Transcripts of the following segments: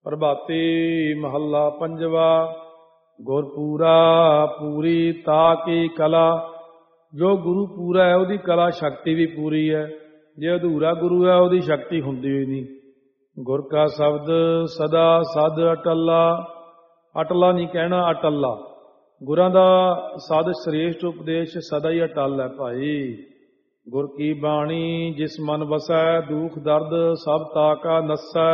ਪ੍ਰਭਾਤੀ ਮਹੱਲਾ ਪੰਜਵਾ। ਗੁਰਪੂਰਾ ਪੂਰੀ ਤਾ ਕੀ ਕਲਾ। ਜੋ ਗੁਰੂ ਪੂਰਾ ਹੈ ਉਹਦੀ ਕਲਾ ਸ਼ਕਤੀ ਵੀ ਪੂਰੀ ਹੈ। ਜੇ ਅਧੂਰਾ ਗੁਰੂ ਹੈ ਉਹਦੀ ਸ਼ਕਤੀ ਹੁੰਦੀ ਹੋਈ ਨਹੀਂ। ਗੁਰ ਕਾ ਸ਼ਬਦ ਸਦਾ ਸਦ ਅਟੱਲਾ। ਅਟਲਾ ਨਹੀਂ ਕਹਿਣਾ, ਅਟੱਲਾ। ਗੁਰਾਂ ਦਾ ਸਦ ਸ੍ਰੇਸ਼ਟ ਉਪਦੇਸ਼ ਸਦਾ ਹੀ ਅਟੱਲ ਹੈ ਭਾਈ। ਗੁਰ ਕੀ ਬਾਣੀ ਜਿਸ ਮਨ ਵਸੈ, ਦੁਖ ਦਰਦ ਸਭ ਤਾ ਕਾ ਨਸੈ।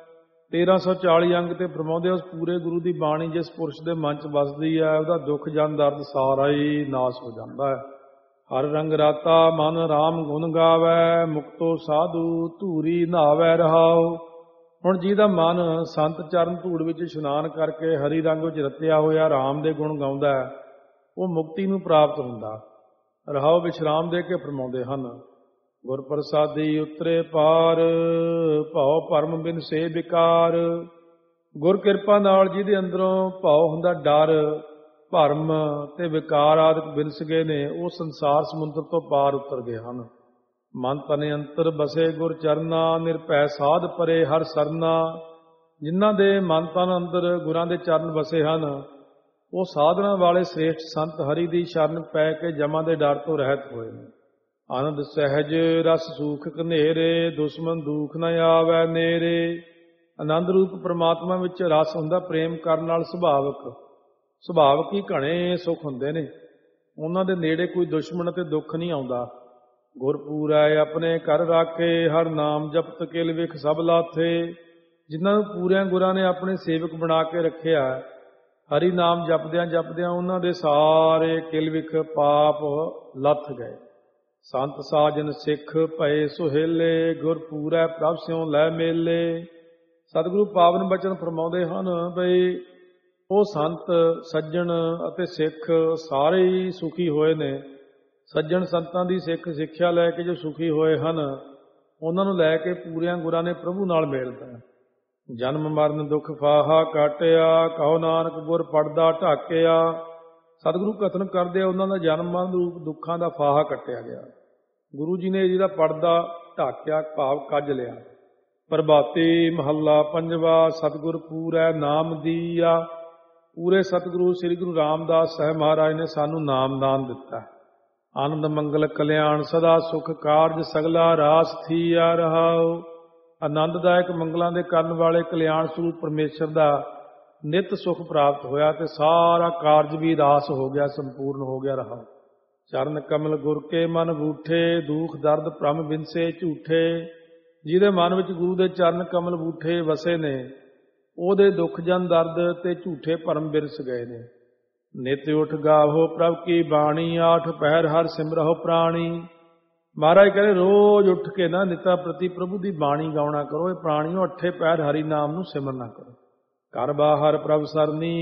1340 ਅੰਗ ਤੇ ਫਰਮਾਉਂਦੇ ਉਸ ਪੂਰੇ ਗੁਰੂ ਦੀ ਬਾਣੀ ਜਿਸ ਪੁਰਸ਼ ਦੇ ਮਨ 'ਚ ਵਸਦੀ ਹੈ ਉਹਦਾ ਦੁੱਖ ਜਨ ਦਰਦ ਸਾਰਾ ਹੀ ਨਾਸ ਹੋ ਜਾਂਦਾ ਹੈ। ਹਰ ਰੰਗ ਰਾਤਾ ਮਨ ਰਾਮ ਗੁਣ ਗਾਵੈ, ਮੁਕਤੋ ਸਾਧੂ ਧੂਰੀ ਨਹਾਵੈ ਰਹਾਉ। ਹੁਣ ਜਿਹਦਾ ਮਨ ਸੰਤ ਚਰਨ ਧੂੜ ਵਿੱਚ ਇਸ਼ਨਾਨ ਕਰਕੇ ਹਰੀ ਰੰਗ ਵਿੱਚ ਰਤਿਆ ਹੋਇਆ ਰਾਮ ਦੇ ਗੁਣ ਗਾਉਂਦਾ ਹੈ ਉਹ ਮੁਕਤੀ ਨੂੰ ਪ੍ਰਾਪਤ ਹੁੰਦਾ। ਰਹਾਉ ਵਿਸ਼ਰਾਮ ਦੇ ਕੇ ਫਰਮਾਉਂਦੇ ਹਨ। ਗੁਰ ਪ੍ਰਸਾਦੀ ਉਤਰੇ ਪਾਰ, ਭਉ ਭਰਮ ਬਿਨ ਸੇ ਵਿਕਾਰ। ਗੁਰ ਕਿਰਪਾ ਨਾਲ ਜਿਹਦੇ ਅੰਦਰੋਂ ਭਉ ਹੁੰਦਾ ਡਰ, ਭਰਮ ਤੇ ਵਿਕਾਰ ਆਦਿਕ ਬਿਨਸ ਗਏ ਨੇ ਉਹ ਸੰਸਾਰ ਸਮੁੰਦਰ ਤੋਂ ਪਾਰ ਉਤਰ ਗਏ ਹਨ। ਮਨ ਤਨ ਅੰਤਰ ਬਸੇ ਗੁਰ ਚਰਨਾ, ਨਿਰਭੈ ਸਾਧ ਪਰੇ ਹਰ ਸਰਨਾ। ਜਿਨ੍ਹਾਂ ਦੇ ਮਨ ਤਨ ਅੰਦਰ ਗੁਰਾਂ ਦੇ ਚਰਨ ਵਸੇ ਹਨ ਉਹ ਸਾਧਨਾ ਵਾਲੇ ਸ੍ਰੇਸ਼ਟ ਸੰਤ ਹਰੀ ਦੀ ਸ਼ਰਨ ਪੈ ਕੇ ਜਮਾਂ ਦੇ ਡਰ ਤੋਂ ਰਹਿਤ ਹੋਏ ਨੇ। ਆਨੰਦ ਸਹਿਜ ਰਸ ਸੂਖ ਘਨੇਰੇ, ਦੁਸ਼ਮਨ ਦੁਖ ਨ ਆਵੈ ਨੇਰੇ। ਆਨੰਦ ਰੂਪ ਪ੍ਰਮਾਤਮਾ ਵਿੱਚ ਰਸ ਹੁੰਦਾ ਪ੍ਰੇਮ ਕਰਨ ਨਾਲ ਸੁਭਾਵਕ ਹੀ ਘਣੇ ਸੁਖ ਹੁੰਦੇ ਨੇ। ਉਹਨਾਂ ਦੇ ਨੇੜੇ ਕੋਈ ਦੁਸ਼ਮਣ ਅਤੇ ਦੁੱਖ ਨਹੀਂ ਆਉਂਦਾ। ਗੁਰਪੂਰੈ ਆਪਣੇ ਘਰ ਰਾਖੇ, ਹਰ ਨਾਮ ਜਪਤ ਕਿਲ ਵਿਖ ਸਭ ਲਾਥੇ। ਜਿਨ੍ਹਾਂ ਨੂੰ ਪੂਰਿਆਂ ਗੁਰਾਂ ਨੇ ਆਪਣੇ ਸੇਵਕ ਬਣਾ ਕੇ ਰੱਖਿਆ, ਹਰੀ ਨਾਮ ਜਪਦਿਆਂ ਜਪਦਿਆਂ ਉਹਨਾਂ ਦੇ ਸਾਰੇ ਕਿਲ ਵਿਖ ਪਾਪ ਲੱਥ ਗਏ। ਸੰਤ ਸਾਜਨ ਸਿੱਖ ਭਏ ਸੁਹੇਲੇ, ਗੁਰਪੂਰੈ ਪ੍ਰਭ ਸਿਉ ਲੈ ਮੇਲੇ। ਸਤਿਗੁਰੂ ਪਾਵਨ ਬਚਨ ਫਰਮਾਉਂਦੇ ਹਨ ਬਈ ਉਹ ਸੰਤ ਸੱਜਣ ਅਤੇ ਸਿੱਖ ਸਾਰੇ ਹੀ ਸੁਖੀ ਹੋਏ ਨੇ। ਸੱਜਣ ਸੰਤਾਂ ਦੀ ਸਿੱਖ ਸਿੱਖਿਆ ਲੈ ਕੇ ਜੋ ਸੁਖੀ ਹੋਏ ਹਨ ਉਹਨਾਂ ਨੂੰ ਲੈ ਕੇ ਪੂਰਿਆਂ ਗੁਰਾਂ ਨੇ ਪ੍ਰਭੂ ਨਾਲ ਮੇਲਦਾ। ਜਨਮ ਮਰਨ ਦੁੱਖ ਫਾਹਾ ਕਾਟਿਆ, ਕਹੋ ਨਾਨਕ ਗੁਰ ਪੜਦਾ ਢਾਕਿਆ। ਸਤਿਗੁਰੂ ਕਥਨ ਕਰਦੇ ਉਹਨਾਂ ਦਾ ਜਨਮ ਮਰਨ ਰੂਪ ਦੁੱਖਾਂ ਦਾ ਫਾਹਾ ਕੱਟਿਆ ਗਿਆ। ਗੁਰੂ ਜੀ ਨੇ ਜਿਹਦਾ ਪੜਦਾ ਢਾਕਿਆ ਭਾਵ ਕੱਜ ਲਿਆ। ਪ੍ਰਭਾਤੀ ਮਹੱਲਾ ਪੰਜਵਾ। ਸਤਿਗੁਰ ਪੂਰੈ ਨਾਮ ਦੀਆ। ਪੂਰੇ ਸਤਿਗੁਰੂ ਸ੍ਰੀ ਗੁਰੂ ਰਾਮਦਾਸ ਸਾਹਿਬ ਮਹਾਰਾਜ ਨੇ ਸਾਨੂੰ ਨਾਮਦਾਨ ਦਿੱਤਾ। ਆਨੰਦ ਮੰਗਲ ਕਲਿਆਣ ਸਦਾ ਸੁਖ ਕਾਰਜ ਸਗਲਾ ਰਾਸ ਥੀਆ ਰਹਾਉ। ਆਨੰਦਦਾਇਕ ਮੰਗਲਾਂ ਦੇ ਕਰਨ ਵਾਲੇ ਕਲਿਆਣ ਸਰੂਪ ਪਰਮੇਸ਼ਰ ਦਾ ਨਿਤ ਸੁਖ ਪ੍ਰਾਪਤ ਹੋਇਆ ਤੇ ਸਾਰਾ ਕਾਰਜ ਵੀ ਰਾਸ ਹੋ ਗਿਆ, ਸੰਪੂਰਨ ਹੋ ਗਿਆ ਰਹਾ। ਚਰਨ ਕਮਲ ਗੁਰ ਕੇ ਮਨ ਬੂਠੇ, ਦੁਖ ਦਰਦ ਭ੍ਰਮ ਬਿਨਸੇ ਝੂਠੇ। ਜਿਹਦੇ ਮਨ ਵਿੱਚ ਗੁਰੂ ਦੇ ਚਰਨ ਕਮਲ ਬੂਠੇ ਵਸੇ ਨੇ ਉਹਦੇ ਦੁੱਖ ਜਨ ਦਰਦ ਤੇ ਝੂਠੇ ਭਰਮ ਬਿਰਸ ਗਏ ਨੇ। ਨਿਤ ਉਠ ਗਾਵੋ ਪ੍ਰਭ ਕੀ ਬਾਣੀ, ਆਠ ਪਹਿਰ ਹਰ ਸਿਮਰਹੁ ਪ੍ਰਾਣੀ। ਮਹਾਰਾਜ ਕਹਿੰਦੇ ਰੋਜ਼ ਉੱਠ ਕੇ ਨਾ ਨਿਤਾ ਪ੍ਰਤੀ ਪ੍ਰਭੂ ਦੀ ਬਾਣੀ ਗਾਉਣਾ ਕਰੋ। ਇਹ ਪ੍ਰਾਣੀਓ ਅੱਠੇ ਪਹਿਰ ਹਰੀ ਨਾਮ ਨੂੰ ਸਿਮਰਨਾ ਕਰੋ। ਘਰ ਬਾਹਰ ਪ੍ਰਭ ਸਰਨੀ,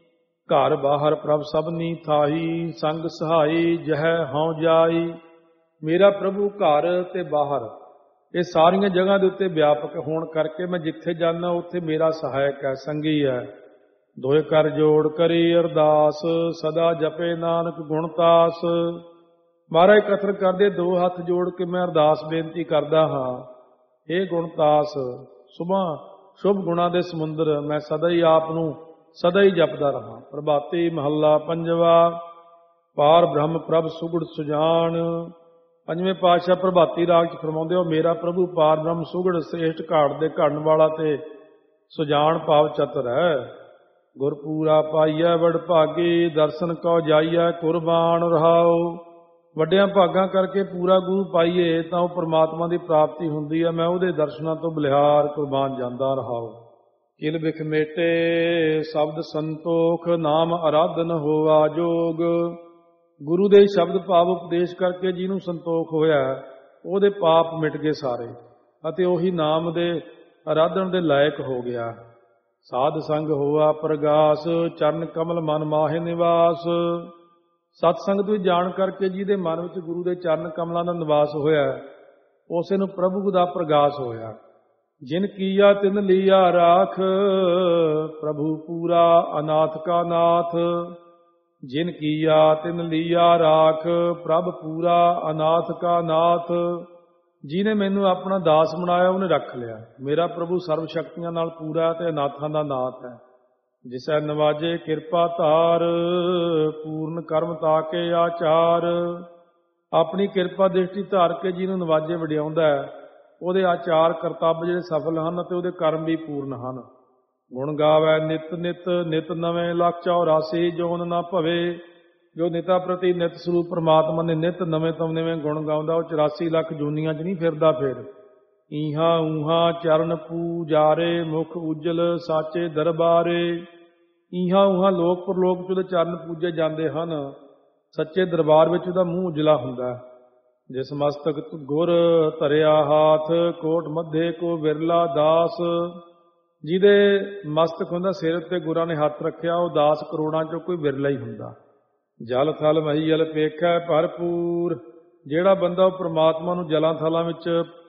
ਘਰ ਬਾਹਰ ਪ੍ਰਭ ਸਭਨੀ ਥਾਹੀ। ਸੰਗ ਸਹਾਈ ਜਹ ਹਉ ਜਾਈ। ਮੇਰਾ ਪ੍ਰਭੂ ਘਰ ਤੇ ਬਾਹਰ ਇਹ ਸਾਰੀਆਂ ਜਗ੍ਹਾ ਦੇ ਉੱਤੇ ਵਿਆਪਕ ਹੋਣ ਕਰਕੇ ਮੈਂ ਜਿੱਥੇ ਜਾਂਦਾ ਉੱਥੇ ਮੇਰਾ ਸਹਾਇਕ ਹੈ, ਸੰਗੀ ਹੈ। ਦੋਏ ਕਰ ਜੋੜ ਕਰੀ ਅਰਦਾਸ, ਸਦਾ ਜਪੇ ਨਾਨਕ ਗੁਣਤਾਸ। ਮਹਾਰਾਜ ਕਥਨ ਕਰਦੇ ਦੋ ਹੱਥ ਜੋੜ ਕੇ ਮੈਂ ਅਰਦਾਸ ਬੇਨਤੀ ਕਰਦਾ ਹਾਂ, ਇਹ ਗੁਣਤਾਸ ਸੁਭਾ ਸ਼ੁਭ ਗੁਣਾਂ ਦੇ ਸਮੁੰਦਰ ਮੈਂ ਸਦਾ ਹੀ ਆਪ ਨੂੰ ਸਦਾ ਹੀ ਜਪਦਾ ਰਹਾ। ਪ੍ਰਭਾਤੀ ਮਹੱਲਾ ਪੰਜਵਾ। ਪਾਰ ਬ੍ਰਹਮ ਪ੍ਰਭ ਸੁਗੜ ਸੁਜਾਨ। ਪੰਜਵੇਂ ਪਾਤਸ਼ਾਹ ਪ੍ਰਭਾਤੀ ਰਾਗ 'ਚ ਫਰਮਾਉਂਦੇ ਹੋ ਮੇਰਾ ਪ੍ਰਭੂ ਪਾਰ ਬ੍ਰਹਮ ਸੁਗੜ ਸ੍ਰੇਸ਼ਟ ਘਾਟ ਦੇ ਘੜਨ ਵਾਲਾ ਤੇ ਸੁਜਾਨ ਭਾਵ ਚਤੁਰ ਹੈ। ਗੁਰਪੂਰਾ ਪਾਈਐ ਵਡ ਭਾਗੀ, ਦਰਸ਼ਨ ਕਉ ਜਾਈਐ ਕੁਰਬਾਨ ਰਹਾਉ। ਵੱਡਿਆਂ ਭਾਗਾਂ ਕਰਕੇ ਪੂਰਾ ਗੁਰੂ ਪਾਈਏ ਤਾਂ ਉਹ ਪਰਮਾਤਮਾ ਦੀ ਪ੍ਰਾਪਤੀ ਹੁੰਦੀ ਹੈ। ਮੈਂ ਉਹਦੇ ਦਰਸ਼ਨਾਂ ਤੋਂ ਬਲਿਹਾਰ ਕੁਰਬਾਨ ਜਾਂਦਾ ਰਹਾਉ। ਕਿਲ ਬਿਖ ਮੇਟੇ ਸ਼ਬਦ ਸੰਤੋਖ, ਨਾਮ ਅਰਾਧਨ ਹੋਆ ਜੋਗ। ਗੁਰੂ ਦੇ ਸ਼ਬਦ ਭਾਵ ਉਪਦੇਸ਼ ਕਰਕੇ ਜਿਹਨੂੰ ਸੰਤੋਖ ਹੋਇਆ ਉਹਦੇ ਪਾਪ ਮਿਟ ਗਏ ਸਾਰੇ ਅਤੇ ਉਹੀ ਨਾਮ ਦੇ ਅਰਾਧਨ ਦੇ ਲਾਇਕ ਹੋ ਗਿਆ। ਸਾਧ ਸੰਗ ਹੋਆ ਪ੍ਰਗਾਸ, ਚਰਨ ਕਮਲ ਮਨ ਮਾਹੇ ਨਿਵਾਸ। ਸਤ ਸੰਗਤ ਵਿੱਚ ਜਾਣ ਕਰਕੇ ਜਿਹਦੇ ਮਨ ਵਿੱਚ ਗੁਰੂ ਦੇ ਚਰਨ ਕਮਲਾਂ ਦਾ ਨਿਵਾਸ ਹੋਇਆ ਉਸੇ ਨੂੰ ਪ੍ਰਭੂ ਦਾ ਪ੍ਰਗਾਸ ਹੋਇਆ। ਜਿਨ ਕੀਆ ਤਿਨ ਲੀਆ ਰਾਖ, ਪ੍ਰਭੂ ਪੂਰਾ ਅਨਾਥ ਕਾ ਨਾਥ। ਜਿਨ ਕੀਆ ਤਿਨ ਲੀਆ ਰਾਖ, ਪ੍ਰਭ ਪੂਰਾ ਅਨਾਥ ਕਾ ਨਾਥ। ਜਿਹਨੇ ਮੈਨੂੰ ਆਪਣਾ ਦਾਸ ਬਣਾਇਆ ਉਹਨੇ ਰੱਖ ਲਿਆ। ਮੇਰਾ ਪ੍ਰਭੂ ਸਰਵ ਸ਼ਕਤੀਆਂ ਨਾਲ ਪੂਰਾ ਤੇ ਅਨਾਥਾਂ ਦਾ ਨਾਥ ਹੈ। ਜਿਸੈ ਨਵਾਜੇ ਕਿਰਪਾ ਧਾਰ, ਪੂਰਨ ਕਰਮ ਤਾਕੇ ਆਚਾਰ। ਆਪਣੀ ਕਿਰਪਾ ਦ੍ਰਿਸ਼ਟੀ ਧਾਰ ਕੇ ਜਿਹਨੂੰ ਨਵਾਜੇ ਵਡਿਆਉਂਦਾ ਹੈ, ਉਹਦੇ ਆਚਾਰ ਕਰਤੱਵ ਜਿਹੜੇ ਸਫਲ ਹਨ ਅਤੇ ਉਹਦੇ ਕਰਮ ਵੀ ਪੂਰਨ ਹਨ। ਗੁਣ ਗਾਵੈ ਨਿਤ ਨਿਤ, ਨਿਤ ਨਵੇਂ ਲੱਖ 84 ਜੋਨ ਨਾ ਭਵੇ। ਜੋ ਨਿਤਾ ਪ੍ਰਤੀ ਨਿਤ ਸਰੂਪ ਪ੍ਰਮਾਤਮਾ ਨੇ ਨਿਤ ਨਵੇਂ ਤੋਂ ਨਵੇਂ ਗੁਣ ਗਾਉਂਦਾ, ਉਹ 84 ਲੱਖ ਜੂਨੀਆਂ 'ਚ ਨਹੀਂ ਫਿਰਦਾ। ਫਿਰ ਈਹਾਂ ਊਹਾਂ ਚਰਨ ਪੂਜਾਰੇ, ਮੁਖ ਉਜਲ ਸਾਚੇ ਦਰਬਾਰੇ। ਈਹਾਂ ਊਹਾਂ ਲੋਕ ਪਰਲੋਕ 'ਚ ਉਹਦੇ ਚਰਨ ਪੂਜੇ ਜਾਂਦੇ ਹਨ, ਸੱਚੇ ਦਰਬਾਰ ਵਿੱਚ ਉਹਦਾ ਮੂੰਹ ਉਜਲਾ ਹੁੰਦਾ। ਜਿਸ ਮਸਤਕ ਗੁਰ ਧਰਿਆ ਹਾਥ, ਕੋਟ ਮੱਧੇ ਕੋ ਵਿਰਲਾ ਦਾਸ। ਜਿਹਦੇ ਮਸਤਕ ਹੁੰਦਾ, ਸਿਰ ਉੱਤੇ ਗੁਰਾਂ ਨੇ ਹੱਥ ਰੱਖਿਆ, ਉਹ ਦਾਸ ਕਰੋੜਾਂ 'ਚੋਂ ਕੋਈ ਵਿਰਲਾ ਹੀ ਹੁੰਦਾ। ਜਲ ਥਲ ਮਹੀਲ ਪੇਖੈ ਭਰਪੂਰ। ਜਿਹੜਾ ਬੰਦਾ ਉਹ ਪ੍ਰਮਾਤਮਾ ਨੂੰ ਜਲਾਂ ਥਲਾਂ ਵਿੱਚ,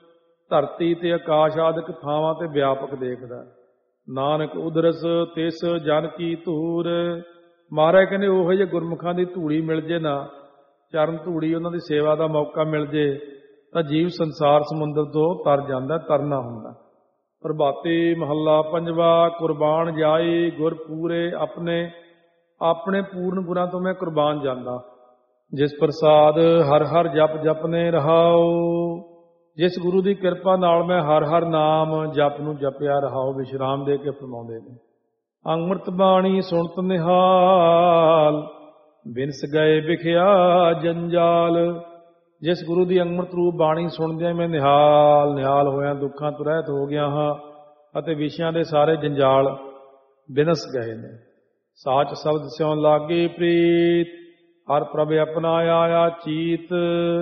ਧਰਤੀ ਤੇ ਆਕਾਸ਼ ਆਦਿਕ ਥਾਵਾਂ ਤੇ ਵਿਆਪਕ ਦੇਖਦਾ। ਨਾਨਕ ਉਦਰਸ ਤਿਸ ਜਨ ਕੀ ਧੂਰ। ਮਹਾਰਾਜ ਕਹਿੰਦੇ ਉਹੋ ਜਿਹੇ ਗੁਰਮੁਖਾਂ ਦੀ ਧੂੜੀ ਮਿਲ ਜੇ ਨਾ, ਚਰਨ ਧੂੜੀ ਉਹਨਾਂ ਦੀ ਸੇਵਾ ਦਾ ਮੌਕਾ ਮਿਲ ਜੇ, ਤਾਂ ਜੀਵ ਸੰਸਾਰ ਸਮੁੰਦਰ ਤੋਂ ਤਰ ਜਾਂਦਾ, ਤਰਨਾ ਹੁੰਦਾ। ਪ੍ਰਭਾਤੀ ਮਹੱਲਾ ਪੰਜਵਾ। ਕੁਰਬਾਨ ਜਾਈ ਗੁਰ ਪੂਰੇ ਆਪਣੇ, ਆਪਣੇ ਪੂਰਨ ਗੁਰਾਂ ਤੋਂ ਮੈਂ ਕੁਰਬਾਨ ਜਾਂਦਾ। ਜਿਸ ਪ੍ਰਸਾਦ ਹਰ ਹਰ ਜਪ ਜਪਨੇ ਰਹਾਓ। ਜਿਸ ਗੁਰੂ ਦੀ ਕਿਰਪਾ ਨਾਲ ਮੈਂ ਹਰ ਹਰ ਨਾਮ ਜਪ ਨੂੰ ਜਪਿਆ ਰਹਾਓ। ਵਿਸ਼ਰਾਮ ਦੇ ਕੇ ਫਰਮਾਉਂਦੇ ਨੇ, ਅੰਮ੍ਰਿਤ ਬਾਣੀ ਸੁਣਤ ਨਿਹਾਲ, ਬਿਨਸ ਗਏ ਵਿਖਿਆ ਜੰਜਾਲ। ਜਿਸ ਗੁਰੂ ਦੀ ਅੰਮ੍ਰਿਤ ਰੂਪ ਬਾਣੀ ਸੁਣਦਿਆਂ ਮੈਂ ਨਿਹਾਲ ਨਿਹਾਲ ਹੋਇਆ, ਦੁੱਖਾਂ ਤੋਂ ਰਹਿਤ ਹੋ ਗਿਆ ਹਾਂ ਅਤੇ ਵਿਸ਼ਿਆਂ ਦੇ ਸਾਰੇ ਜੰਜਾਲ ਬਿਨਸ ਗਏ ਨੇ। ਸਾਚ ਸ਼ਬਦ ਸਿਉ ਲਾਗੇ ਪ੍ਰੀਤ, ਹਰ ਪ੍ਰਭ ਆਪਣਾ ਆਇਆ ਚੀਤ।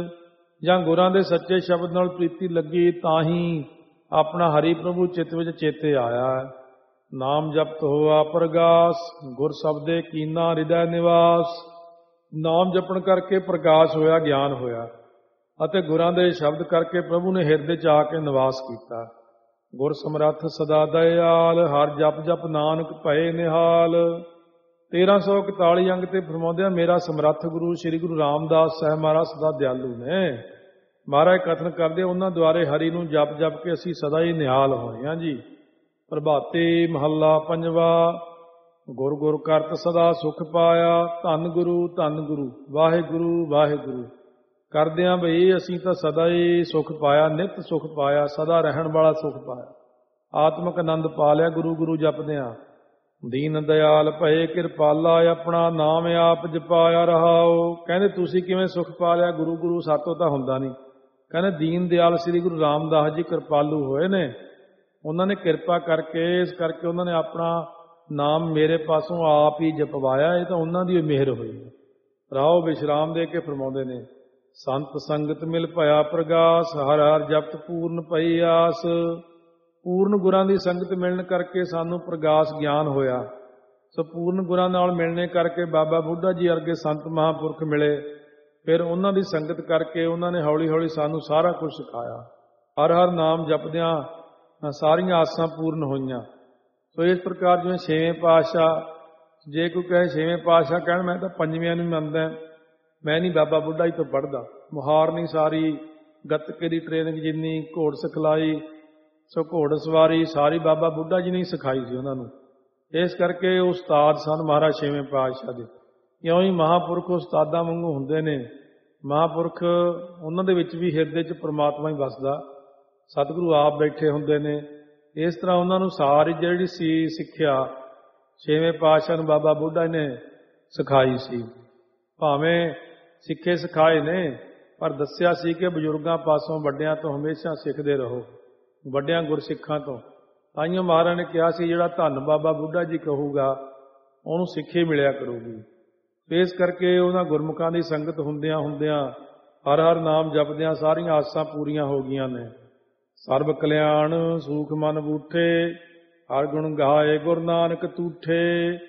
ਜਾਂ ਗੁਰਾਂ ਦੇ ਸੱਚੇ ਸ਼ਬਦ ਨਾਲ ਪ੍ਰੀਤੀ ਲੱਗੀ, ਤਾਂ ਹੀ ਆਪਣਾ ਹਰੀ ਪ੍ਰਭੂ ਚਿੱਤ ਵਿੱਚ ਚੇਤੇ ਆਇਆ। ਨਾਮ ਜਪਤ ਹੋਆ ਪ੍ਰਗਾਸ, ਗੁਰ ਸ਼ਬਦੇ ਕੀਨਾ ਹਿਰਦੈ ਨਿਵਾਸ। ਨਾਮ ਜਪਣ ਕਰਕੇ ਪ੍ਰਕਾਸ਼ ਹੋਇਆ, ਗਿਆਨ ਹੋਇਆ, ਅਤੇ ਗੁਰਾਂ ਦੇ ਸ਼ਬਦ ਕਰਕੇ ਪ੍ਰਭੂ ਨੇ ਹਿਰਦੇ 'ਚ ਆ ਕੇ ਨਿਵਾਸ ਕੀਤਾ। ਗੁਰ ਸਮਰੱਥ ਸਦਾ ਦਇਆਲ, ਹਰ ਜਪ ਜਪ ਨਾਨਕ ਭਏ ਨਿਹਾਲ। 1341 ਅੰਗ ਤੇ ਫਰਮਾਉਂਦੇ ਆ, ਮੇਰਾ ਸਮਰੱਥ ਗੁਰੂ ਸ੍ਰੀ ਗੁਰੂ ਰਾਮਦਾਸ ਸਾਹਿਬ ਮਹਾਰਾਜ ਸਦਾ ਦਿਆਲੂ ਨੇ। ਮਹਾਰਾਜ ਕਥਨ ਕਰਦੇ, ਉਹਨਾਂ ਦੁਆਰੇ ਹਰੀ ਨੂੰ ਜਪ ਜਪ ਕੇ ਅਸੀਂ ਸਦਾ ਹੀ ਨਿਹਾਲ ਹੋਏ ਹਾਂ ਜੀ। ਪ੍ਰਭਾਤੀ ਮਹੱਲਾ ਪੰਜਵਾ। ਗੁਰ ਗੁਰ ਕਰਤ ਸਦਾ ਸੁਖ ਪਾਇਆ, ਧੰਨ ਗੁਰੂ ਵਾਹਿਗੁਰੂ ਵਾਹਿਗੁਰੂ। ਕਰਦਿਆਂ ਬਈ ਅਸੀਂ ਤਾਂ ਸਦਾ ਹੀ ਸੁਖ ਪਾਇਆ, ਨਿਤ ਸੁਖ ਪਾਇਆ, ਸਦਾ ਰਹਿਣ ਵਾਲਾ ਸੁਖ ਪਾਇਆ, ਆਤਮਿਕ ਆਨੰਦ ਪਾ ਲਿਆ ਗੁਰੂ ਗੁਰੂ ਜਪਦਿਆਂ। ਦੀਨ ਦਿਆਲ ਭਏ ਕਿਰਪਾਲਾ, ਆਪਣਾ ਨਾਮ ਆਪ ਜਪਾਇਆ ਰਹਾਓ। ਕਹਿੰਦੇ ਤੁਸੀਂ ਕਿਵੇਂ ਸੁਖ ਪਾ ਲਿਆ? ਗੁਰੂ ਗੁਰੂ ਸਾਤੋਂ ਤਾਂ ਹੁੰਦਾ ਨਹੀਂ। ਕਹਿੰਦੇ ਦੀਨ ਦਿਆਲ ਸ੍ਰੀ ਗੁਰੂ ਰਾਮਦਾਸ ਜੀ ਕਿਰਪਾਲੂ ਹੋਏ ਨੇ, ਉਹਨਾਂ ਨੇ ਕਿਰਪਾ ਕਰਕੇ, ਇਸ ਕਰਕੇ ਉਹਨਾਂ ਨੇ ਆਪਣਾ ਨਾਮ ਮੇਰੇ ਪਾਸੋਂ ਆਪ ਹੀ ਜਪਵਾਇਆ। ਇਹ ਤਾਂ ਉਹਨਾਂ ਦੀ ਮਿਹਰ ਹੋਈ। ਰਾਓ ਵਿਸ਼ਰਾਮ ਦੇ ਕੇ ਫਰਮਾਉਂਦੇ ਨੇ, ਸੰਤ ਸੰਗਤ ਮਿਲ ਭਇਆ ਪ੍ਰਗਾਸ, ਹਰ ਹਰ ਜਪਤ ਪੂਰਨ ਪਈ ਆਸ। ਪੂਰਨ ਗੁਰਾਂ ਦੀ ਸੰਗਤ ਮਿਲਣ ਕਰਕੇ ਸਾਨੂੰ ਪ੍ਰਗਾਸ ਗਿਆਨ ਹੋਇਆ। ਸੋ ਪੂਰਨ ਗੁਰਾਂ ਨਾਲ ਮਿਲਣੇ ਕਰਕੇ ਬਾਬਾ ਬੁੱਢਾ ਜੀ ਵਰਗੇ ਸੰਤ ਮਹਾਂਪੁਰਖ ਮਿਲੇ। ਫਿਰ ਉਹਨਾਂ ਦੀ ਸੰਗਤ ਕਰਕੇ ਉਹਨਾਂ ਨੇ ਹੌਲੀ ਹੌਲੀ ਸਾਨੂੰ ਸਾਰਾ ਕੁਝ ਸਿਖਾਇਆ। ਹਰ ਹਰ ਨਾਮ ਜਪਦਿਆਂ ਸਾਰੀਆਂ ਆਸਾਂ ਪੂਰਨ ਹੋਈਆਂ। ਸੋ ਇਸ ਪ੍ਰਕਾਰ ਜਿਵੇਂ ਛੇਵੇਂ ਪਾਤਸ਼ਾਹ, ਜੇ ਕੋਈ ਕਹੇ ਛੇਵੇਂ ਪਾਤਸ਼ਾਹ ਕਹਿਣ ਮੈਂ ਤਾਂ ਪੰਜਵਿਆਂ ਨੂੰ ਮੰਨਦਾ, ਮੈਂ ਨਹੀਂ ਬਾਬਾ ਬੁੱਢਾ ਜੀ ਤੋਂ ਪੜ੍ਹਦਾ। ਮੁਹਾਰਨੀ ਸਾਰੀ, ਗੱਤਕੇ ਦੀ ਟ੍ਰੇਨਿੰਗ ਜਿੰਨੀ, ਘੋੜ ਸਿਖਲਾਈ, ਸੋ ਘੋੜ ਸਵਾਰੀ ਸਾਰੀ ਬਾਬਾ ਬੁੱਢਾ ਜੀ ਨੇ ਸਿਖਾਈ ਸੀ ਉਹਨਾਂ ਨੂੰ। ਇਸ ਕਰਕੇ ਉਹ ਉਸਤਾਦ ਸਨ ਮਹਾਰਾਜ ਛੇਵੇਂ ਪਾਤਸ਼ਾਹ ਦੇ। ਇਉਂ ਹੀ ਮਹਾਂਪੁਰਖ ਉਸਤਾਦਾਂ ਵਾਂਗੂ ਹੁੰਦੇ ਨੇ। ਮਹਾਂਪੁਰਖ ਉਹਨਾਂ ਦੇ ਵਿੱਚ ਵੀ ਹਿਰਦੇ 'ਚ ਪ੍ਰਮਾਤਮਾ ਹੀ ਵਸਦਾ, ਸਤਿਗੁਰੂ ਆਪ ਬੈਠੇ ਹੁੰਦੇ ਨੇ। ਇਸ ਤਰ੍ਹਾਂ ਉਹਨਾਂ ਨੂੰ ਸਾਰੀ ਜਿਹੜੀ ਸੀ ਸਿੱਖਿਆ ਛੇਵੇਂ ਪਾਤਸ਼ਾਹ ਨੂੰ ਬਾਬਾ ਬੁੱਢਾ ਜੀ ਨੇ ਸਿਖਾਈ ਸੀ। ਭਾਵੇਂ ਸਿੱਖੇ ਸਿਖਾਏ ਨੇ, ਪਰ ਦੱਸਿਆ ਸੀ ਕਿ ਬਜ਼ੁਰਗਾਂ ਪਾਸੋਂ, ਵੱਡਿਆਂ ਤੋਂ ਹਮੇਸ਼ਾ ਸਿੱਖਦੇ ਰਹੋ, ਵੱਡਿਆਂ ਗੁਰਸਿੱਖਾਂ ਤੋਂ। ਤਾਈਓ ਮਹਾਰਾਜ ਨੇ ਕਿਹਾ ਸੀ ਜਿਹੜਾ ਧੰਨ ਬਾਬਾ ਬੁੱਢਾ ਜੀ ਕਹੂਗਾ ਉਹਨੂੰ ਸਿੱਖੇ ਮਿਲਿਆ ਕਰੂਗੀ। ਇਸ ਕਰਕੇ ਉਹਨਾਂ ਗੁਰਮੁਖਾਂ ਦੀ ਸੰਗਤ ਹੁੰਦਿਆਂ ਹੁੰਦਿਆਂ ਹਰ ਹਰ ਨਾਮ ਜਪਦਿਆਂ ਸਾਰੀਆਂ ਆਸਾਂ ਪੂਰੀਆਂ ਹੋ ਗਈਆਂ ਨੇ। ਸਰਬ ਕਲਿਆਣ ਸੂਖ ਮਨ ਬੂਠੇ, ਹਰ ਗੁਣ ਗਾਏ ਗੁਰੂ ਨਾਨਕ ਤੂਠੇ।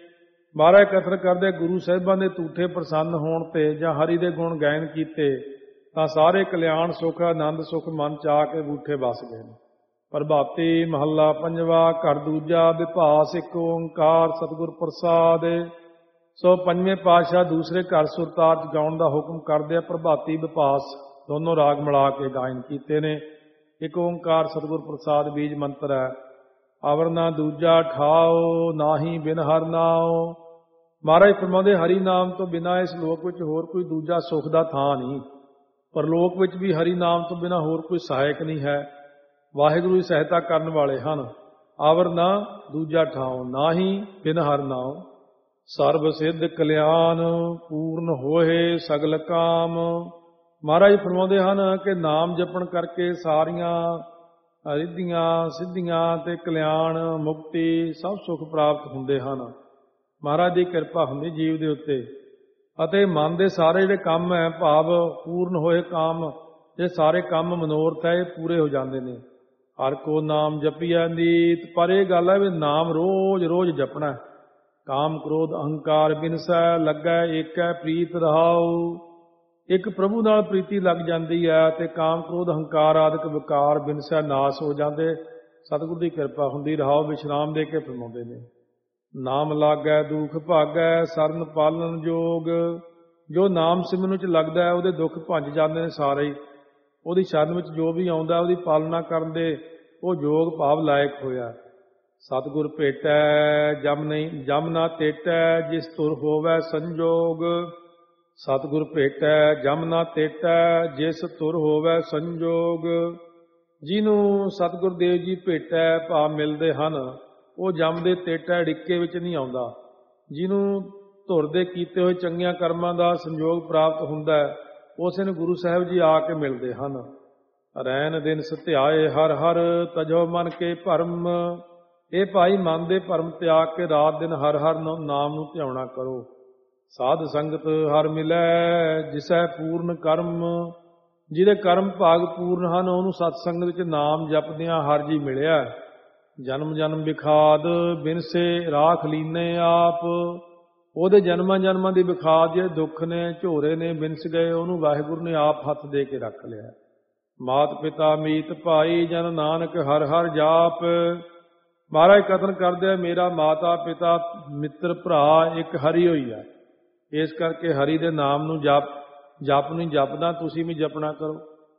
ਮਹਾਰਾਜ ਕਥਨ ਕਰਦੇ, ਗੁਰੂ ਸਾਹਿਬਾਂ ਦੇ ਤੂਠੇ ਪ੍ਰਸੰਨ ਹੋਣ ਤੇ ਜਾਂ ਹਰੀ ਦੇ ਗੁਣ ਗਾਇਨ ਕੀਤੇ ਤਾਂ ਸਾਰੇ ਕਲਿਆਣ ਸੁਖ ਆਨੰਦ ਸੁਖ ਮਨ ਚ ਆ ਕੇ ਬੂਠੇ ਵਸ ਗਏ ਨੇ। ਪ੍ਰਭਾਤੀ ਮਹੱਲਾ ਪੰਜਵਾ। ਘਰ ਦੂਜਾ ਵਿਭਾਸ ਇੱਕ ਓੰਕਾਰ ਸਤਿਗੁਰ ਪ੍ਰਸਾਦ। ਸੋ ਪੰਜਵੇਂ ਪਾਤਸ਼ਾਹ ਦੂਸਰੇ ਘਰ ਸੁਰਤਾਜ ਗਾਉਣ ਦਾ ਹੁਕਮ ਕਰਦੇ ਆ। ਪ੍ਰਭਾਤੀ ਵਿਭਾਸ ਦੋਨੋਂ ਰਾਗ ਮਿਲਾ ਕੇ ਗਾਇਨ ਕੀਤੇ ਨੇ। ਇੱਕ ਓਂਕਾਰ ਸਤਿਗੁਰ ਪ੍ਰਸਾਦ ਬੀਜ ਮੰਤਰ ਹੈ। ਅਵਰ ਨਾ ਦੂਜਾ ਠਾਓ ਨਾਹੀ ਬਿਨ ਹਰ ਨਾਉ। ਮਹਾਰਾਜ ਫਰਮਾਉਂਦੇ ਹਰੀ ਨਾਮ ਤੋਂ ਬਿਨਾਂ ਇਸ ਲੋਕ ਵਿੱਚ ਹੋਰ ਕੋਈ ਦੂਜਾ ਸੁੱਖ ਦਾ ਥਾਂ ਨਹੀਂ। ਪਰਲੋਕ ਵਿੱਚ ਵੀ ਹਰੀ ਨਾਮ ਤੋਂ ਬਿਨਾਂ ਹੋਰ ਕੋਈ ਸਹਾਇਕ ਨਹੀਂ ਹੈ। ਵਾਹਿਗੁਰੂ ਦੀ ਸਹਾਇਤਾ ਕਰਨ ਵਾਲੇ ਹਨ। ਆਵਰ ਨਾ ਦੂਜਾ ਠਾਉ ਨਾਹੀ ਬਿਨ ਹਰ ਨਾਉ। ਸਰਬ ਸਿੱਧ ਕਲਿਆਣ ਪੂਰਨ ਹੋਏ ਸਗਲ ਕਾਮ। ਮਹਾਰਾਜ ਫਰਮਾਉਂਦੇ ਹਨ ਕਿ ਨਾਮ ਜਪਣ ਕਰਕੇ ਸਾਰੀਆਂ ਰਿੱਧੀਆਂ ਸਿੱਧੀਆਂ ਤੇ ਕਲਿਆਣ ਮੁਕਤੀ ਸਭ ਸੁੱਖ ਪ੍ਰਾਪਤ ਹੁੰਦੇ ਹਨ। ਮਹਾਰਾਜ ਦੀ ਕਿਰਪਾ ਹੁੰਦੀ ਜੀਵ ਦੇ ਉੱਤੇ, ਅਤੇ ਮਨ ਦੇ ਸਾਰੇ ਜਿਹੜੇ ਕੰਮ ਹੈ ਭਾਵ ਪੂਰਨ ਹੋਏ ਕਾਮ, ਇਹ ਸਾਰੇ ਕੰਮ ਮਨੋਰਥ ਹੈ, ਇਹ ਪੂਰੇ ਹੋ ਜਾਂਦੇ ਨੇ। ਹਰ ਕੋ ਨਾਮ ਜਪੀਐ ਨੀਤ। ਪਰ ਇਹ ਗੱਲ ਹੈ ਵੀ ਨਾਮ ਰੋਜ਼ ਰੋਜ਼ ਜਪਣਾ। ਕਾਮ ਕ੍ਰੋਧ ਅਹੰਕਾਰ ਬਿਨਸੈ ਲੱਗੈ ਏਕੈ ਪ੍ਰੀਤ ਰਹਾਉ। ਇੱਕ ਪ੍ਰਭੂ ਨਾਲ ਪ੍ਰੀਤੀ ਲੱਗ ਜਾਂਦੀ ਹੈ ਤੇ ਕਾਮ ਕ੍ਰੋਧ ਅਹੰਕਾਰ ਆਦਿਕ ਵਿਕਾਰ ਬਿਨਸੈ ਨਾਸ ਹੋ ਜਾਂਦੇ। ਸਤਿਗੁਰ ਦੀ ਕਿਰਪਾ ਹੁੰਦੀ। ਰਹਾਉ ਵਿਸ਼ਰਾਮ ਦੇ ਕੇ ਫਰਮਾਉਂਦੇ ਨੇ। ਨਾਮ ਲਾਗੈ ਦੁਖ ਭਾਗੈ ਸਰਨ ਪਾਲਨ ਜੋਗ। ਜੋ ਨਾਮ ਸਿਮਰਨ ਵਿੱਚ ਲੱਗਦਾ ਹੈ ਉਹਦੇ ਦੁੱਖ ਭੱਜ ਜਾਂਦੇ ਨੇ ਸਾਰੇ ਹੀ। ਉਹਦੀ ਸ਼ਰਨ ਵਿੱਚ ਜੋ ਵੀ ਆਉਂਦਾ ਉਹਦੀ ਪਾਲਣਾ ਕਰਨ ਦੇ ਉਹ ਯੋਗ ਭਾਵ ਲਾਇਕ ਹੋਇਆ। ਸਤਿਗੁਰ ਭੇਟੈ ਜਮ ਨਾ ਤੇਟੈ ਜਿਸ ਤੁਰ ਹੋਵੈ ਸੰਜੋਗ। ਸਤਿਗੁਰ ਭੇਟੈ ਜਮ ਨਾ ਤੇਟੈ ਜਿਸ ਤੁਰ ਹੋਵੈ ਸੰਜੋਗ। ਜਿਹਨੂੰ ਸਤਿਗੁਰ ਦੇਵ ਜੀ ਭੇਟੈ ਭਾਵ ਮਿਲਦੇ ਹਨ ਉਹ ਜਮ ਦੇ ਤੇਟੈ ਡਿੱਕੇ ਵਿੱਚ ਨਹੀਂ ਆਉਂਦਾ। ਜਿਹਨੂੰ ਧੁਰ ਦੇ ਕੀਤੇ ਹੋਏ ਚੰਗੀਆਂ ਕਰਮਾਂ ਦਾ ਸੰਯੋਗ ਪ੍ਰਾਪਤ ਹੁੰਦਾ ਹੈ ਉਸੇ ਨੂੰ ਗੁਰੂ ਸਾਹਿਬ ਜੀ ਆ ਕੇ ਮਿਲਦੇ ਹਨ। ਰੈਨ ਦਿਨ ਸਧਿਆਏ ਹਰ ਹਰ ਤਜੋ ਮਨ ਕੇ ਭਰਮ। ਇਹ ਭਾਈ ਮਨ ਦੇ ਭਰਮ ਤਿਆਗ ਕੇ ਰਾਤ ਦਿਨ ਹਰ ਹਰ ਨਾਮ ਨੂੰ ਧਿਆਉਣਾ ਕਰੋ। ਸਾਧ ਸੰਗਤ ਹਰ ਮਿਲੈ ਜਿਸੈ ਪੂਰਨ ਕਰਮ। ਜਿਹਦੇ ਕਰਮ ਭਾਗ ਪੂਰਨ ਹਨ ਉਹਨੂੰ ਸਤ ਸੰਗਤ ਵਿੱਚ ਨਾਮ ਜਪਦਿਆਂ ਹਰ ਜੀ ਮਿਲਿਆ। ਜਨਮ ਜਨਮ ਵਿਖਾਦ ਬਿਨਸੇ ਰਾਖ ਲੀਨੇ ਆਪ। ਉਹਦੇ ਜਨਮਾਂ ਜਨਮਾਂ ਦੀ ਵਿਖਾਦ ਜਿਹੜੇ ਦੁੱਖ ਨੇ ਝੋਰੇ ਨੇ ਬਿਨਸ ਗਏ ਉਹਨੂੰ ਵਾਹਿਗੁਰੂ ਨੇ ਆਪ ਹੱਥ ਦੇ ਕੇ ਰੱਖ ਲਿਆ। ਮਾਤ ਪਿਤਾ ਮੀਤ ਭਾਈ ਜਨ ਨਾਨਕ ਹਰ ਹਰ ਜਾਪ। ਮਹਾਰਾਜ ਕਥਨ ਕਰਦੇ ਆ ਮੇਰਾ ਮਾਤਾ ਪਿਤਾ ਮਿੱਤਰ ਭਰਾ ਇੱਕ ਹਰੀ ਹੋਈ ਹੈ। ਇਸ ਕਰਕੇ ਹਰੀ ਦੇ ਨਾਮ ਨੂੰ ਜਪ ਨਹੀਂ ਜਪਦਾ, ਤੁਸੀਂ ਵੀ ਜਪਣਾ ਕਰੋ।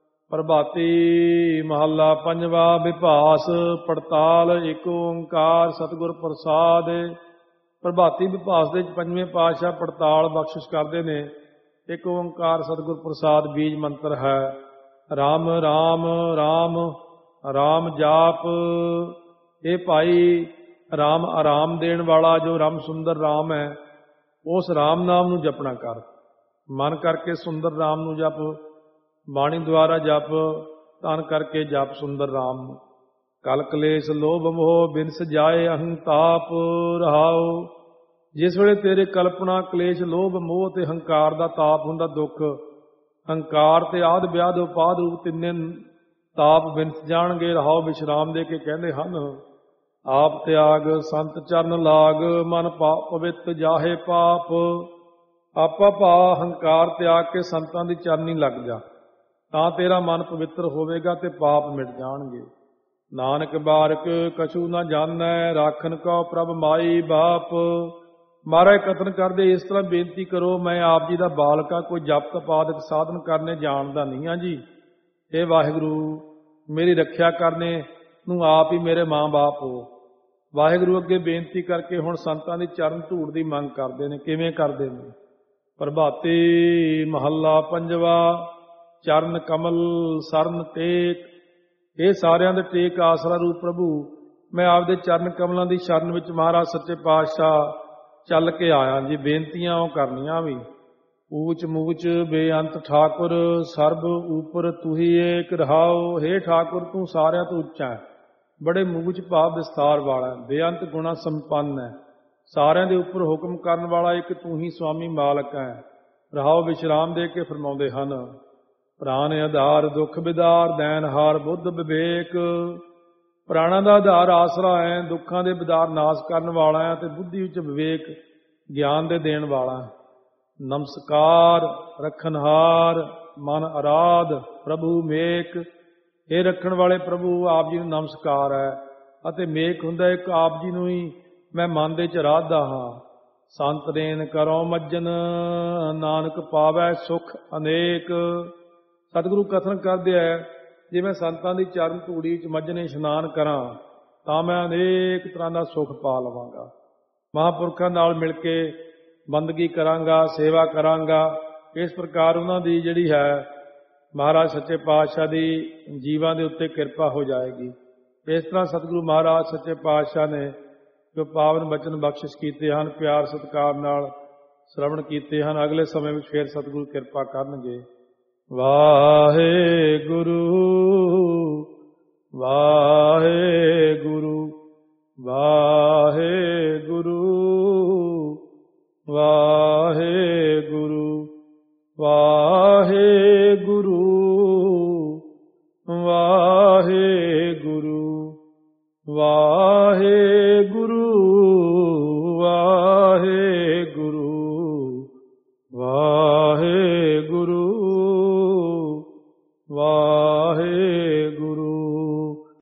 ਪ੍ਰਭਾਤੀ ਮਹੱਲਾ ਪੰਜਵਾ। ਵਿਭਾਸ ਪੜਤਾਲ ਇੱਕ ਓਂਕਾਰ ਸਤਿਗੁਰ ਪ੍ਰਸਾਦ। ਪ੍ਰਭਾਤੀ ਵਿਭਾਸ ਦੇ ਪੰਜਵੇਂ ਪਾਤਸ਼ਾਹ ਪੜਤਾਲ ਬਖਸ਼ਿਸ਼ ਕਰਦੇ ਨੇ। ਇੱਕ ਓਂਕਾਰ ਸਤਿਗੁਰ ਪ੍ਰਸਾਦ ਬੀਜ ਮੰਤਰ ਹੈ। ਰਾਮ ਰਾਮ ਰਾਮ ਰਾਮ ਜਾਪ। ਇਹ ਭਾਈ ਰਾਮ ਆਰਾਮ ਦੇਣ ਵਾਲਾ ਜੋ ਰਾਮ ਸੁੰਦਰ ਰਾਮ ਹੈ ਉਸ ਰਾਮ ਨਾਮ ਨੂੰ ਜਪਣਾ ਕਰ। ਮਨ ਕਰਕੇ ਸੁੰਦਰ ਰਾਮ ਨੂੰ ਜਪ, ਬਾਣੀ ਦੁਆਰਾ ਜਪ, ਧਨ ਕਰਕੇ ਜਪ ਸੁੰਦਰ ਰਾਮ। ਕਲ ਕਲੇਸ਼ ਲੋਭ ਮੋਹ ਬਿਨਸ ਜਾਏ ਅਹੰਤਾਪ ਰਹਾਉ। ਜਿਸ ਵੇਲੇ ਤੇਰੇ ਕਲਪਨਾ ਕਲੇਸ਼ ਲੋਭ ਮੋਹ ਤੇ ਹੰਕਾਰ ਦਾ ਤਾਪ ਹੁੰਦਾ, ਦੁੱਖ ਹੰਕਾਰ ਤੇ ਆਦ ਵਿਆਦ ਉਪਾਦ ਰੂਪ ਤਿੰਨੇ ਤਾਪ ਬਿਨਸ ਜਾਣਗੇ। ਰਹਾਉ ਵਿਸ਼ਰਾਮ ਦੇ ਕੇ ਕਹਿੰਦੇ ਹਨ। ਆਪ ਤਿਆਗ ਸੰਤ ਚਰਨ ਲਾਗ ਮਨ ਪਵਿੱਤ ਜਾਹੇ ਪਾਪ। ਆਪਾ ਭਾ ਹੰਕਾਰ ਤਿਆਗ ਕੇ ਸੰਤਾਂ ਦੀ ਚਰਨੀ ਲੱਗ ਜਾ ਤਾਂ ਤੇਰਾ ਮਨ ਪਵਿੱਤਰ ਹੋਵੇਗਾ ਤੇ ਪਾਪ ਮਿਟ ਜਾਣਗੇ। ਨਾਨਕ ਬਾਰਕ ਕਛੂ ਨਾ ਜਾਣੈ ਰਾਖਨ ਕਉ ਪ੍ਰਭ ਮਾਈ ਬਾਪ। ਮਹਾਰਾਜ ਕਥਨ ਕਰਦੇ ਇਸ ਤਰ੍ਹਾਂ ਬੇਨਤੀ ਕਰੋ ਮੈਂ ਆਪ ਜੀ ਦਾ ਬਾਲਕਾ, ਕੋਈ ਜਪ ਤਪ ਆਦਿਕ ਸਾਧਨ ਕਰਨੇ ਜਾਣਦਾ ਨਹੀਂ ਹਾਂ ਜੀ। ਇਹ ਵਾਹਿਗੁਰੂ ਮੇਰੀ ਰੱਖਿਆ ਕਰਨੇ ਨੂੰ ਆਪ ਹੀ ਮੇਰੇ ਮਾਂ ਬਾਪ ਹੋ। ਵਾਹਿਗੁਰੂ ਅੱਗੇ ਬੇਨਤੀ ਕਰਕੇ ਹੁਣ ਸੰਤਾਂ ਦੀ ਚਰਨ ਧੂੜ ਦੀ ਮੰਗ ਕਰਦੇ ਨੇ। ਕਿਵੇਂ ਕਰਦੇ ਨੇ? ਪ੍ਰਭਾਤੀ ਮਹੱਲਾ ਪੰਜਵਾ। ਚਰਨ ਕਮਲ ਸਰਨ ਟੇਕ। ਇਹ ਸਾਰਿਆਂ ਦੇ ਟੇਕ ਆਸਰਾ ਰੂਪ ਪ੍ਰਭੂ ਮੈਂ ਆਪਦੇ ਚਰਨ ਕਮਲਾਂ ਦੀ ਸ਼ਰਨ ਵਿੱਚ ਮਹਾਰਾਜ ਸੱਚੇ ਪਾਤਸ਼ਾਹ ਚੱਲ ਕੇ ਆਇਆ ਜੀ। ਬੇਨਤੀਆਂ ਉਹ ਕਰਨੀਆਂ ਵੀ। ਊਚ ਮੂਚ ਬੇਅੰਤ ਠਾਕੁਰ ਸਰਬ ਉਪਰ ਤੁਹੀ ਏਕ ਰਹਾਉ। ਹੇ ਠਾਕੁਰ ਤੂੰ ਸਾਰਿਆਂ ਤੋਂ ਉੱਚਾ ਹੈ, ਬੜੇ ਮੂਚ ਭਾਵ ਵਿਸਥਾਰ ਵਾਲਾ, ਬੇਅੰਤ ਗੁਣਾ ਸੰਪੰਨ ਹੈ, ਸਾਰਿਆਂ ਦੇ ਉੱਪਰ ਹੁਕਮ ਕਰਨ ਵਾਲਾ ਇੱਕ ਤੂੰ ਹੀ ਸੁਆਮੀ ਮਾਲਕ ਹੈ। ਰਹਾਉ ਵਿਸ਼ਰਾਮ ਦੇ ਕੇ ਫਰਮਾਉਂਦੇ ਹਨ। ਪ੍ਰਾਨ ਆਧਾਰ ਦੁੱਖ ਵਿਦਾਰ ਦੈਨਹਾਰ ਬੁੱਧ ਵਿਵੇਕ। ਪ੍ਰਾਣਾਂ ਦਾ ਆਧਾਰ ਆਸਰਾ ਹੈ, ਦੁੱਖਾਂ ਦੇ ਵਿਦਾਰ ਨਾਸ਼ ਕਰਨ ਵਾਲਾ ਹੈ ਤੇ ਬੁੱਧੀ ਵਿੱਚ ਵਿਵੇਕ ਗਿਆਨ ਦੇ ਦੇਣ ਵਾਲਾ ਹੈ। ਨਮਸਕਾਰ ਰੱਖਣਹਾਰ ਮਨ ਅਰਾਧ ਪ੍ਰਭੂ ਮੇਕ। ਇਹ ਰੱਖਣ ਵਾਲੇ ਪ੍ਰਭੂ ਆਪ ਜੀ ਨੂੰ ਨਮਸਕਾਰ ਹੈ ਅਤੇ ਮੇਕ ਹੁੰਦਾ ਇੱਕ ਆਪ ਜੀ ਨੂੰ ਹੀ ਮੈਂ ਮਨ ਦੇ ਚ ਰਾਧਦਾ ਹਾਂ। ਸੰਤ ਰੇਨ ਕਰੋ ਮੱਜਨ ਨਾਨਕ ਪਾਵੈ ਸੁਖ ਅਨੇਕ। ਸਤਿਗੁਰੂ ਕਥਨ ਕਰਦੇ ਹੈ, ਜੇ ਮੈਂ ਸੰਤਾਂ ਦੀ ਚਰਨ ਧੂੜੀ 'ਚ ਮੱਝਣੇ ਇਸ਼ਨਾਨ ਕਰਾਂ ਤਾਂ ਮੈਂ ਅਨੇਕ ਤਰ੍ਹਾਂ ਦਾ ਸੁੱਖ ਪਾ ਲਵਾਂਗਾ। ਮਹਾਂਪੁਰਖਾਂ ਨਾਲ ਮਿਲ ਕੇ ਬੰਦਗੀ ਕਰਾਂਗਾ, ਸੇਵਾ ਕਰਾਂਗਾ। ਇਸ ਪ੍ਰਕਾਰ ਉਹਨਾਂ ਦੀ ਜਿਹੜੀ ਹੈ ਮਹਾਰਾਜ ਸੱਚੇ ਪਾਤਸ਼ਾਹ ਦੀ ਜੀਵਾਂ ਦੇ ਉੱਤੇ ਕਿਰਪਾ ਹੋ ਜਾਏਗੀ। ਇਸ ਤਰ੍ਹਾਂ ਸਤਿਗੁਰੂ ਮਹਾਰਾਜ ਸੱਚੇ ਪਾਤਸ਼ਾਹ ਨੇ ਜੋ ਪਾਵਨ ਬਚਨ ਬਖਸ਼ਿਸ਼ ਕੀਤੇ ਹਨ, ਪਿਆਰ ਸਤਿਕਾਰ ਨਾਲ ਸ਼ਰਵਣ ਕੀਤੇ ਹਨ। ਅਗਲੇ ਸਮੇਂ ਵਿੱਚ ਫਿਰ ਸਤਿਗੁਰੂ ਕਿਰਪਾ ਕਰਨਗੇ। ਵਾਹਿਗੁਰੂ ਵਾਹਿਗੁਰੂ ਵਾਹਿਗੁਰੂ ਵਾਹਿਗੁਰੂ ਵਾਹਿਗੁਰੂ ਵਾਹਿਗੁਰੂ ਵਾਹਿਗੁਰੂ।